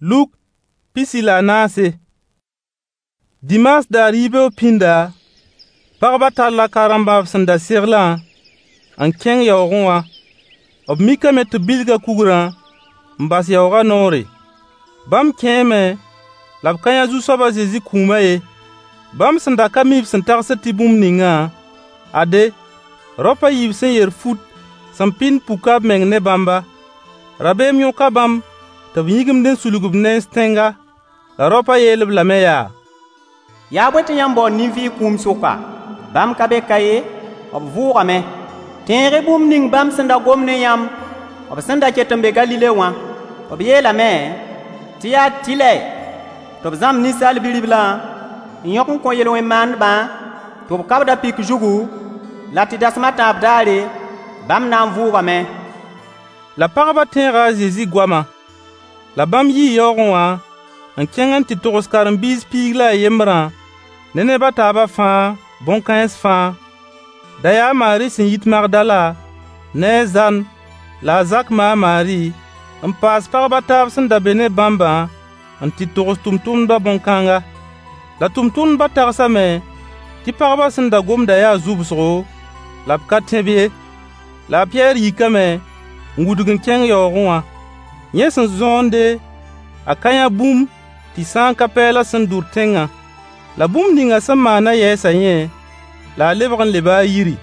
Luk pisila naase. Dimas daar yibe pinda. Pagba talla karamba sanda sirla. An keng yaogon wa. Ob mika met bilga kugran. Mbas yaoga nore. Bam keme. Lab kanya zu soba Zezi kuma ye. Bam sanda kamib santagsa tibum ninga. Ade. Ropa yib sen yer fut. Sampin pukab meng ne bamba. Rabem yon kabam. Tab yigim den sulugub ne stenga. La ropa yelib la meya. Ya bwete yambo nivi kum soka. Bam kabe kaye. Ob vurame. Tenre bum ning bam sanda gomne yam. Ob sanda ketembe Galile wan. Ob yela me. Tia tile. Tob zam nisal bilibla. Nyokon kon yelwe man ba. Tob kabda pik jugu. Lati dasmata abdale. Bam nan vurame. La pagba tenra Zezi gwama. La bam yi yogon wa. An kengan ti togos karan bis pigla yemran. Nene bataba fa. Bon kans fa. Daya Mari sin yit Magdala. Ne zan. La zak ma Mari. An pas pagba tab sin da bene bamba. An ti togos tumtum da bon kanga. La tumtum batagsa me. Ti pagba sin da gom daya zubsro. La pkatebie. La Pierre yikame. Ngudugin keng yogon wa. Yesen zonde. Akanya boom. Ti san kapela sin dur tenga. La boom ninga samana yesa nye. La lebran leba yiri.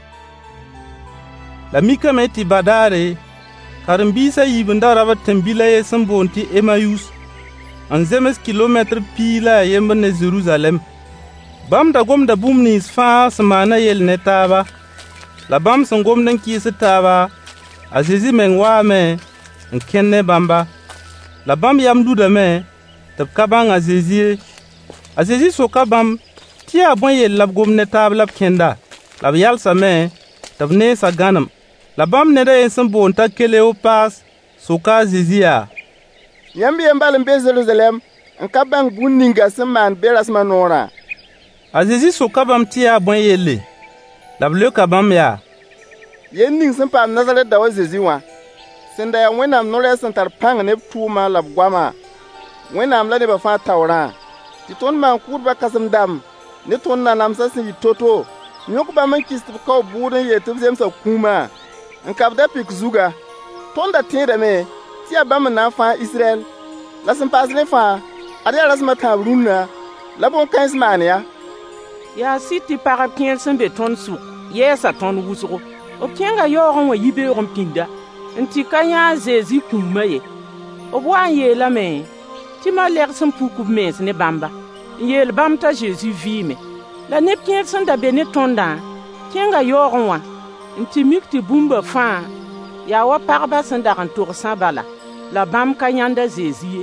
La mikame ti badare. Karimbisa yibunda rabat tembila yesen bonti Emmaus. An zemes kilometre pila yembene Jerusalem. Bam da gom da boom ni isfa samana yel netaba. La bam san gom den kisi taba. A Zezi meng wa me. Nkenne bamba. La bam yam duda me. Tab kabang a Zezi. A Zezi so kabam. Tia bon yel lab gom netab lab kenda. Lab yalsa me. Tab ne sa ganam. La bam neda yensen bon ta kele o pas. So ka Zezi ya. Yambi yambal mbe Jerusalem. Nkabang buninga seman beras manora. A Zezi so kabam tia bon yelle. Lab le kabam ya. Yen ning sen pam Nazaret da wa Zezi wa. Senda ya wenam nore sentar pang ne tuma lab gwama. Wenam la ne ba fa tawra. Ti ton man kurba kasam dam. Ne ton na namsa sin yitoto. Nyok ba man kist ko buren yetub zemsa kuma. Nkabda pik zuga. Ton da tinde me. Ti abam na fa Israel. La sen pas le fa. Ade rasma tabruna. La bon 15 man ya. Ya siti para kien sen beton su. Yesa ton wusro. O kenga yoron wa yibe yoron pinda. Nti kanya Zezi kuma ye. O wan ye la me. Ti ma ler sen pukub mes ne bamba. Yel bam ta Jésus vi me. La ne kien sen da bene tonda. Kenga yoron wa. Nti mikti bumba fa. Ya wa parba sen da kan tour san bala. La bam kanyanda Zezi.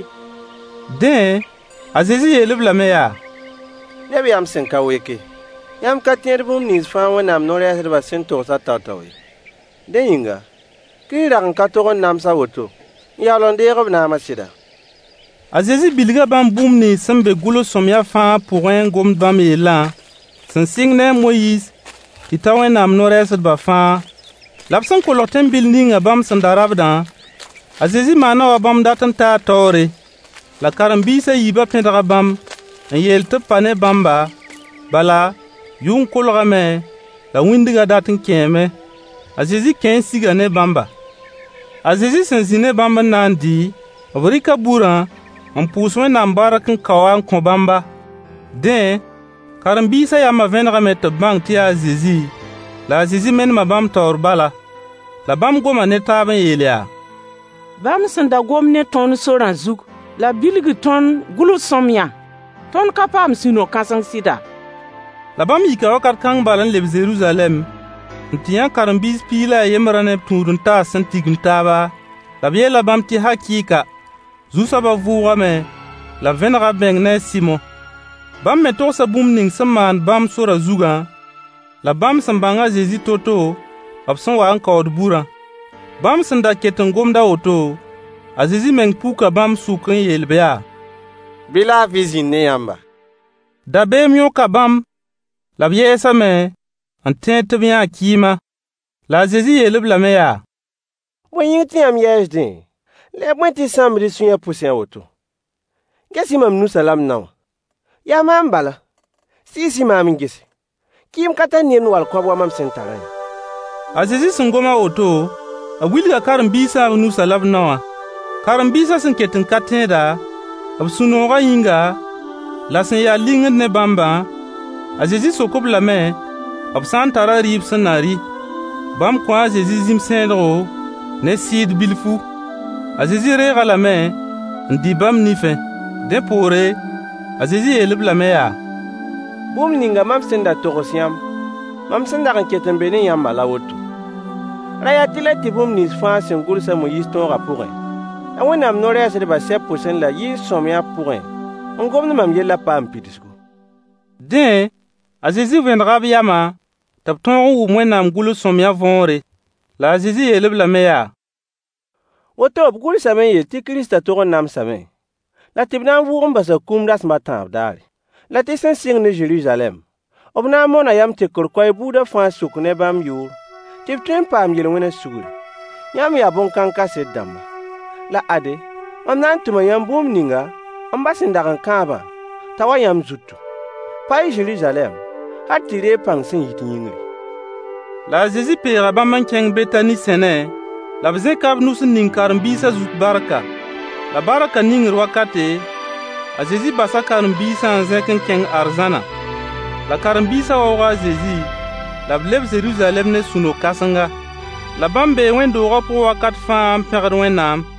Den. A Zezi yelib la me ya. Nebi yam sen ka weke. Yam ka tier bum nis fa wenam nore asrba sen tour sa tatawe. Den yinga. Ki ran ka togon nam sa woto. Ya lon de rob na masida. A Zezi bilga bam boum ni sembe gulo somya fa pour un gom bam elan. Sen signe Moïse. Ti tawen nam noreset ba fa. Lapsan ko loten building a bam sandarab dan. A Zezi mana wa bam datan ta tore. La karambisa yiba pendra bam. En yel te pane bamba. Bala. Yung kolga me. La windiga datin keme. A Zezi ken siga ne bamba. A Zezi sen zine bamba nandi. Obrika buran. On puswe na mbarakin kawan kon bamba. Den. Karambisa ya ma venra met bank ti a Zezi. La Zezi men ma bam tor bala. La bam goma ne taben yelia. Bam senda gom ne ton soran zug. La bilgi ton gulu somya. Ton kapam sino kasang sida. La bam yika wakat kang balan leb Jerusalem. Ntiyan karambis pila yemrane tudun ta sentigin taba. La biye la bam ti hakika. Zusa ba vuwa me. La venra beng ne Simon. Bam me tosa boum ning seman bam sora zuga. La bam sembanga Zezi toto. Abson wa anka od bura. Bam senda keten gomda oto. A Zezi meng puka bam suken yelbea. Bila vizine yamba. Da be myo ka bam. La biye esa me. An tente bien kima. La Zezi yelib la me ya. Wen yin ti am yej din. Le mwen ti samri sunya pousen oto. Kesi mam nu salam nawa. Ya mam bala. Si mam ngese. Kim kata nen wal kwa mam sentara. A Zeezi sẽn goma woto, a wilga karen-biisã b nusa la b nawa. Karen-biisã sẽn ket n ka tẽeda, b sũ-noogã yĩnga, la sẽn yaa lingd ne bãmbã, a Zeezi sok-b lame, b sã n tara rɩɩb sẽn na rɩ. Bãmb kõ a Zeezi zĩm-sẽedgo ne sɩɩd bilfu. A Zeezi reega lame n dɩ bãmb nifẽ. Dẽ poore, a Zeezi yeel-b lame yaa: Bũmb ninga mam sẽn da togs yãmb, mam sẽn dag n ket n be ne yãmba la woto. Ra yaa tɩ la tɩ bũmb nins fãa sẽn gʋlsa Moyiis tõogã pʋgẽ, la Wẽnnaam no-rɛɛsdbã sɛb pʋsẽ la yɩɩ-sõamyã pʋgẽ n gomd mam yellã paam pidsgu. Dẽ, a Zeezi vẽnega b yama tɩ b tõog n wʋm Wẽnnaam gʋls-sõamyã võore. La a Zeezi yeel-b lame yaa: Woto b gʋlsame n yeel tɩ Kiristã tog n namsame, la tɩ b na n vʋʋg n basa kũum rasmã tãab daare. La tɩ sẽn sɩng ne Zeruzalɛm, b na n mona yam tɩkr koɛɛ buudã fãa sʋk ne bãmb yʋʋr, tɩ b tõe n paam yel-wẽnã sugri. Yãmb yaa bõn-kãng kaset dãmba. La ade, mam na n tʋma yãmb bũmb ninga n bas n dag n kãabã t'a wa yãmb zutu. Pa y Zeruzalɛm, hal tɩ ree pãng sẽn yit yĩngri. La a Zeezi peega bãmb n kẽng Betani sẽne, la b zẽka b nus n ning karen-biisã zut barka. La barka ningr wakate, a Zeezi basa karen-biisã n zẽk n kẽng arzãna. La karen-biisã waooga a Zeezi, la b leb Zeruzalɛm ne sũ-no-kãsenga. La bãmb bee wẽn-doogã pʋgẽ wakat fãa n pẽgd Wẽnnaam.